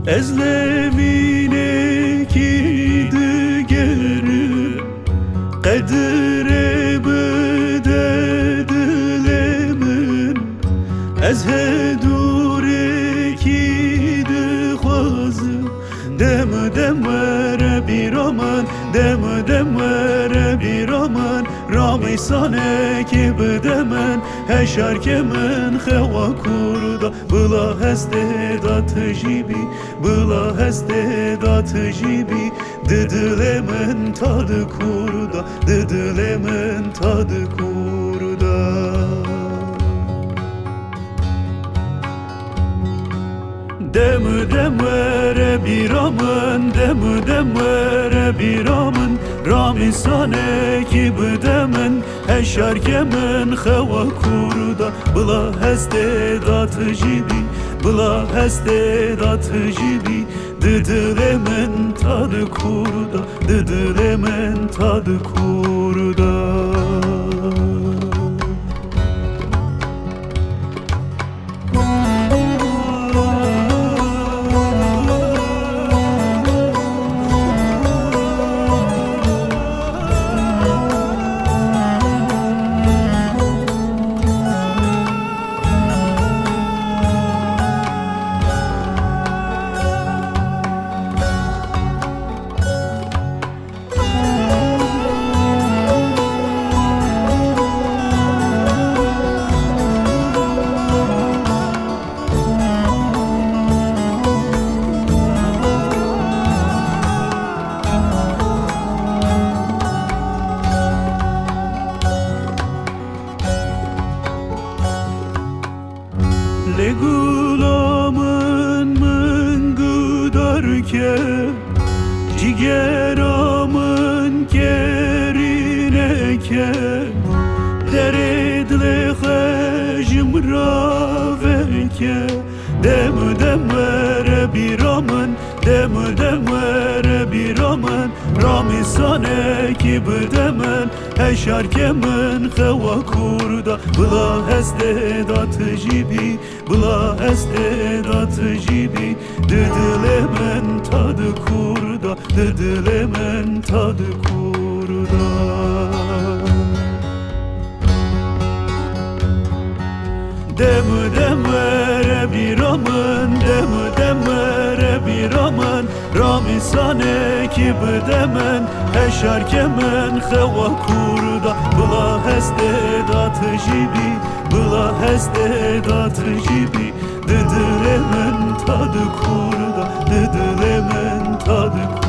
ezlemine ki digerim qedre bededilemin ez hedure ki dixwazim dem were bîraman dem were bîraman ramê sanekê bide min heşarke min xewa kurda bila hestê da tu jî bî bila hestê da tu jî bî di dilê min tad kurda di dilê min tad kurda dem were bîraman dem were bîraman ramê sanekê bide min heşarke min xewa kurda bila hestê da tu jî bî bila hestê da tu jî bî di dilê min tad kurda di dilê min tad kurda Legulamın min gudarke cigeramın kerineke deredle xejim raveke dem were bîraman dem were bîraman ramê sanekê bide min heşarke min xewa kurda bila hestê da tu jî bî bila hestê da tu jî bî di dilê min tad kurda di dilê min tad kurda dem were bîraman dem were bîraman ramê sanekê bide min heşarke min xewa kurda bila hestê da tu jî bî bila hestê da tu jî bî di dilê min tad kurda di dilê min tad kurda